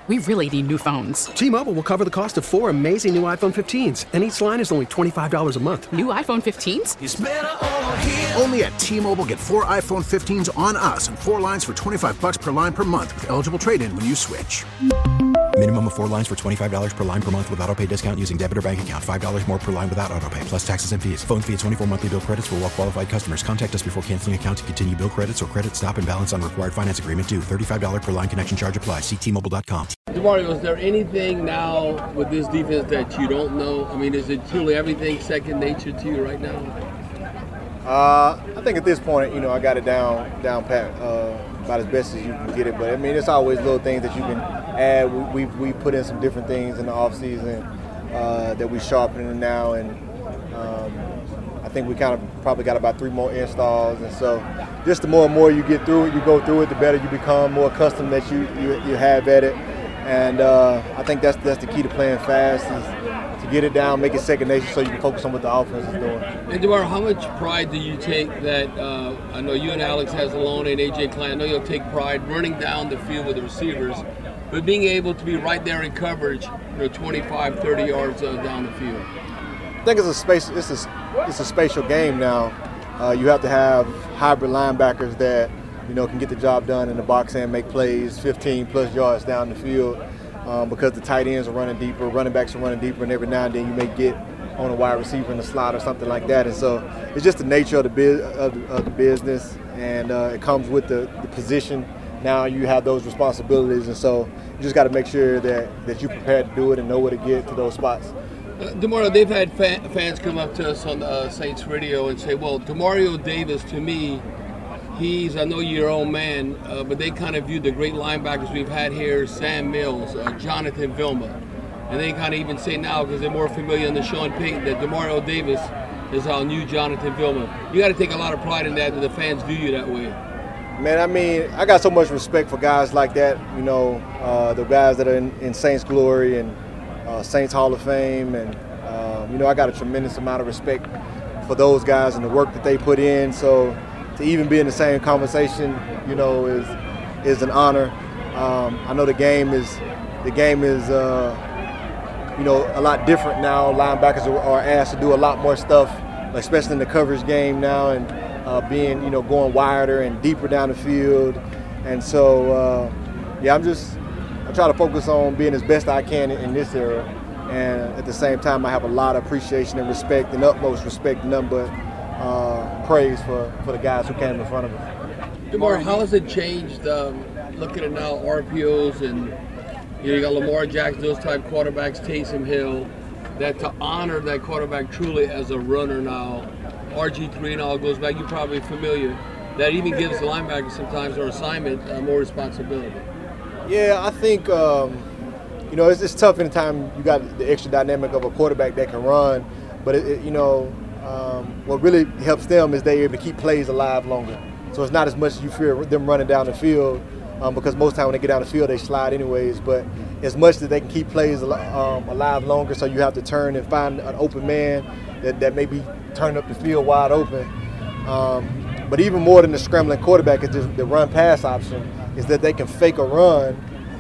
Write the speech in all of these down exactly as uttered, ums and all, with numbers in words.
We really need new phones. T-Mobile will cover the cost of four amazing new iPhone fifteens, and each line is only twenty-five dollars a month. New iPhone fifteens? It's better over here. Only at T-Mobile, get four iPhone fifteens on us and four lines for twenty-five dollars per line per month with eligible trade-in when you switch. Minimum of four lines for twenty-five dollars per line per month with autopay discount using debit or bank account. five dollars more per line without autopay, plus taxes and fees. Phone fee at twenty-four monthly bill credits for well-qualified customers. Contact us before canceling account to continue bill credits or credit stop and balance on required finance agreement due. thirty-five dollars per line connection charge applies. See T Mobile dot com. DeMario, is there anything now with this defense that you don't know? I mean, is it truly everything second nature to you right now? Uh, I think at this point, you know, I got it down down pat uh, about as best as you can get it. But, I mean, it's always little things that you can add. We we, we put in some different things in the offseason uh, that we sharpening now. And um, I think we kind of probably got about three more installs. And so just the more and more you get through it, you go through it, the better you become, more accustomed that you, you, you have at it. And uh, I think that's that's the key to playing fast is to get it down, make it second nature so you can focus on what the offense is doing. And DeMario, how much pride do you take that, uh, I know you and Alex Anzalone and A J Klein, I know you'll take pride running down the field with the receivers, but being able to be right there in coverage, you know, twenty-five, thirty yards uh, down the field? I think it's a space. It's a it's a spatial game now. Uh, you have to have hybrid linebackers that you know can get the job done in the box and make plays, fifteen plus yards down the field, um, because the tight ends are running deeper, running backs are running deeper, and every now and then you may get on a wide receiver in the slot or something like that. And so it's just the nature of the biz, of, the, of the business, and uh, it comes with the, the position. Now you have those responsibilities, and so you just got to make sure that that you're prepared to do it and know where to get to those spots. Uh, DeMario, they've had fa- fans come up to us on uh, Saints Radio and say, well, DeMario Davis, to me, he's, I know you're your own man, uh, but they kind of view the great linebackers we've had here, Sam Mills, uh, Jonathan Vilma. And they kind of even say now, because they're more familiar than Sean Payton, that DeMario Davis is our new Jonathan Vilma. You got to take a lot of pride in that, that the fans view you that way. Man, I mean, I got so much respect for guys like that, you know, uh, the guys that are in, in Saints glory and uh, Saints Hall of Fame. And, uh, you know, I got a tremendous amount of respect for those guys and the work that they put in. So to even be in the same conversation, you know, is is an honor. Um, I know the game is, the game is, uh, you know, a lot different now. Linebackers are, are asked to do a lot more stuff, especially in the coverage game now, and uh, being, you know, going wider and deeper down the field. And so, uh, yeah, I'm just, I try to focus on being as best I can in, in this era. And at the same time, I have a lot of appreciation and respect and utmost respect, none but uh, praise for, for the guys who came in front of us. DeMario, how has it changed, um, looking at now R P Os and, you know, you got Lamar Jackson, those type quarterbacks, Taysom Hill, that to honor that quarterback truly as a runner now, R G three and all goes back, you're probably familiar, that even gives the linebackers sometimes their assignment uh, more responsibility. Yeah, I think, um, you know, it's, it's tough anytime you got the extra dynamic of a quarterback that can run, but, it, it, you know, um, what really helps them is they're able to keep plays alive longer. So it's not as much as you fear them running down the field, um, because most time when they get down the field, they slide anyways, but as much that they can keep plays um, alive longer, so you have to turn and find an open man that, that may be turning up the field wide open. Um, but even more than the scrambling quarterback is just the run-pass option, is that they can fake a run,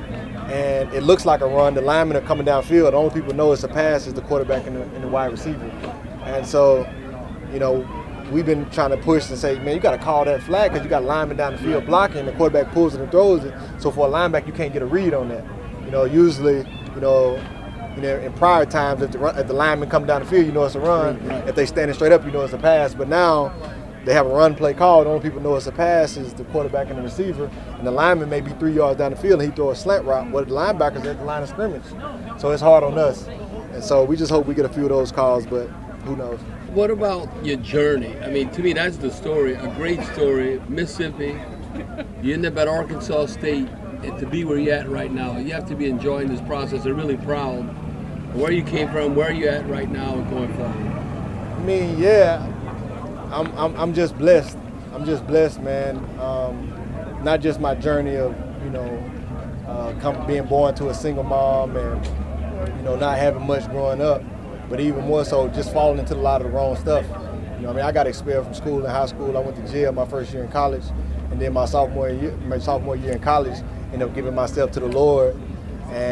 and it looks like a run. The linemen are coming downfield. The only people know it's a pass is the quarterback and the, and the wide receiver. And so, you know, we've been trying to push and say, man, you got to call that flag because you got linemen down the field blocking, the quarterback pulls it and throws it. So for a linebacker, you can't get a read on that. You know, usually, you know, you know, in prior times, if the, run, if the linemen come down the field, you know it's a run. If they standing straight up, you know it's a pass. But now they have a run play called. The only people know it's a pass is the quarterback and the receiver. And the lineman may be three yards down the field and he throw a slant route. Well, the linebacker's at the line of scrimmage. So it's hard on us. And so we just hope we get a few of those calls, but who knows. What about your journey? I mean, to me, that's the story, a great story. Mississippi, you end up at Arkansas State, and to be where you're at right now, you have to be enjoying this process and really proud of where you came from, where you're at right now, and going forward. I mean, yeah, I'm, I'm, I'm just blessed. I'm just blessed, man. Um, not just my journey of, you know, uh, come, being born to a single mom and, you know, not having much growing up, but even more so just falling into a lot of the wrong stuff. You know, I mean, I got expelled from school in high school. I went to jail my first year in college, and then my sophomore year, my sophomore year in college, ended up giving myself to the Lord. And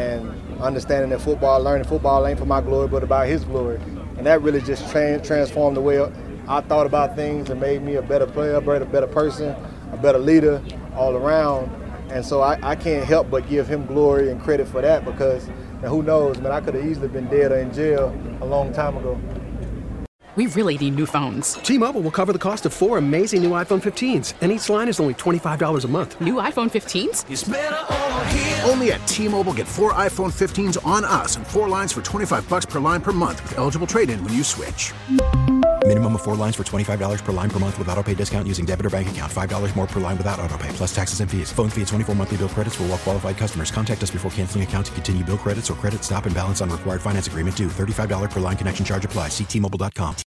understanding that football, learning football ain't for my glory, but about his glory. And that really just tra- transformed the way I thought about things and made me a better player, a better, better person, a better leader all around. And so I, I can't help but give him glory and credit for that, because now who knows, man, I could have easily been dead or in jail a long time ago. We really need new phones. T-Mobile will cover the cost of four amazing new iPhone fifteens, and each line is only twenty-five dollars a month. New iPhone fifteens? It's better over here. Only at T-Mobile, get four iPhone fifteens on us and four lines for twenty-five bucks per line per month with eligible trade-in when you switch. Minimum of four lines for twenty-five dollars per line per month with autopay discount using debit or bank account. five dollars more per line without autopay, plus taxes and fees. Phone fee at twenty-four monthly bill credits for well-qualified customers. Contact us before canceling account to continue bill credits or credit stop and balance on required finance agreement due. thirty-five dollars per line connection charge applies. See T Mobile dot com.